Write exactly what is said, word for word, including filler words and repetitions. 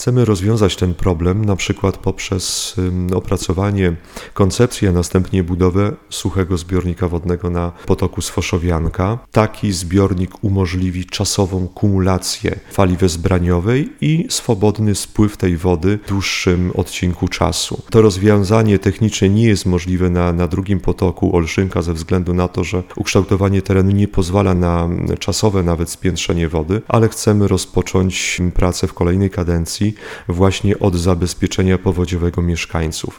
Chcemy rozwiązać ten problem na przykład poprzez opracowanie koncepcji, a następnie budowę suchego zbiornika wodnego na potoku Swoszowianka. Taki zbiornik umożliwi czasową kumulację fali wezbraniowej i swobodny spływ tej wody w dłuższym odcinku czasu. To rozwiązanie technicznie nie jest możliwe na, na drugim potoku Olszynka ze względu na to, że ukształtowanie terenu nie pozwala na czasowe nawet spiętrzenie wody, ale chcemy rozpocząć pracę w kolejnej kadencji właśnie od zabezpieczenia powodziowego mieszkańców.